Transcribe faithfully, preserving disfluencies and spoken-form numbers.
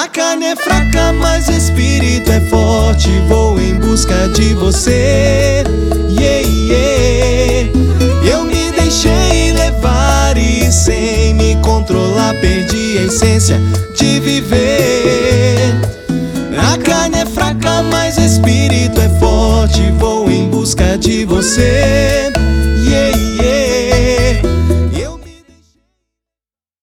A carne é fraca, mas o espírito é forte. Vou em busca de você, yeah, yeah. Eu me deixei levar e sem me controlar perdi a essência de viver. A carne é fraca, mas o espírito é forte. Vou em